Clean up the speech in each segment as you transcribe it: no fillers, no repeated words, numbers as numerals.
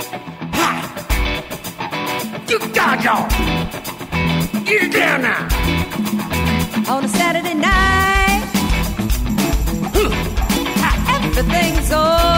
Ha! You got y'all. Get it down now. On a Saturday night, everything's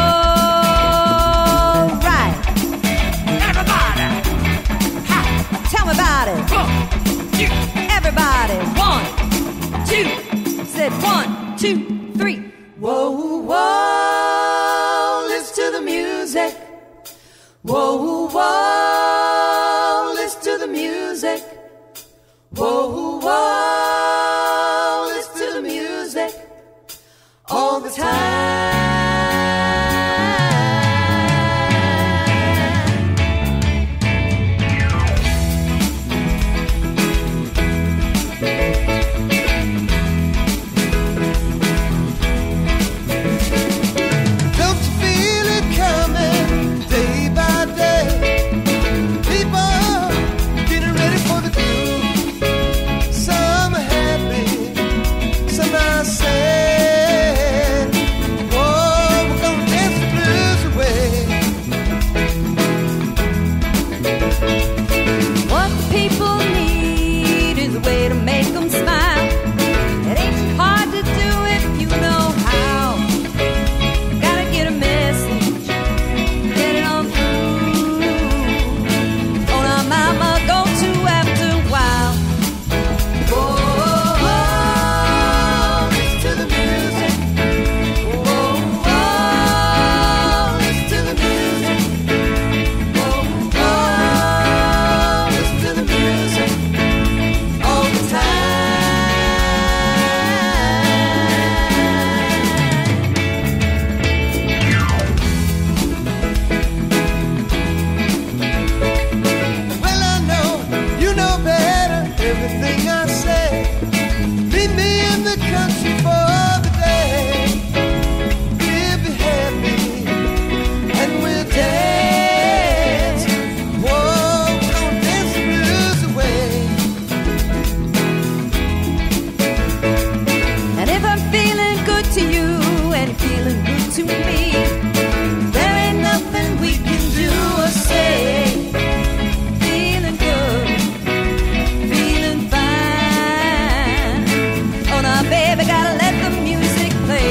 all right. Everybody. Ha! Tell me about it. Everybody. 1, 2. Said 1, 2, 3. Whoa, whoa, listen to the music. Whoa, whoa, listen to the music. Whoa, whoa, listen to the music all the time. Don't you feel it coming day by day? People getting ready for the groove. Some are happy, some are sad. Whoa, we're gonna dance the blues away. What people need is a way to make them smile. It ain't too hard to do if you know how. Gotta get a message, get it on through. Oh, now mama, go to after a while. Whoa, whoa, listen to the music. Whoa, whoa, listen to the music. Whoa, whoa, listen to the music all the Well, I know you know better everything I say. Meet me in the country for the day. We'll be happy and we'll dance. Whoa, we're gonna dance the blues away. And if I'm feeling good to you and feeling good to me, there ain't nothing we can do or say. Feeling good, feeling fine. Oh, now, baby, gotta let the music play.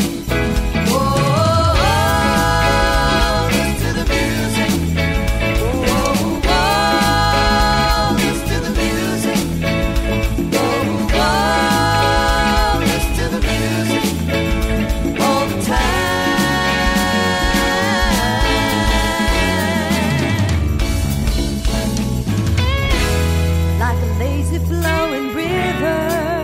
Whoa, listen to the music. Whoa, listen to the music. Whoa, listen to the music all the time. Like a lazy flowing river,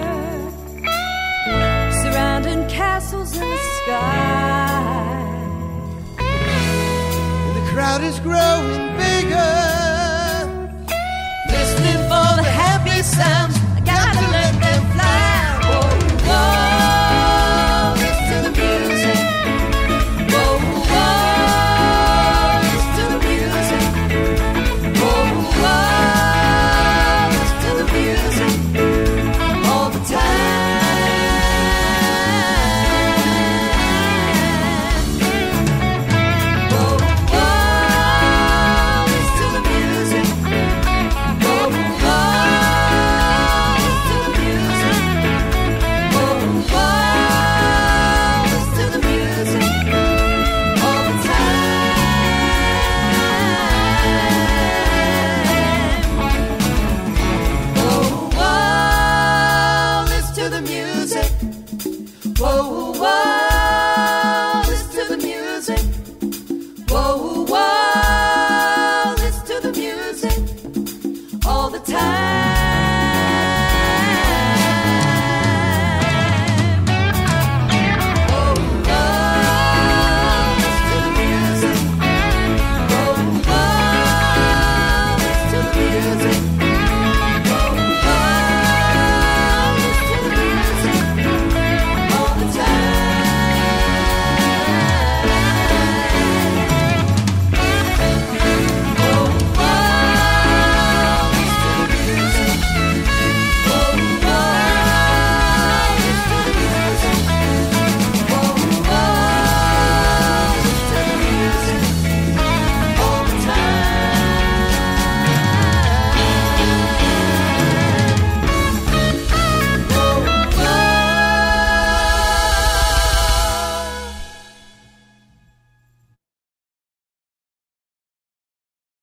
surrounding castles in the sky. The crowd is growing bigger.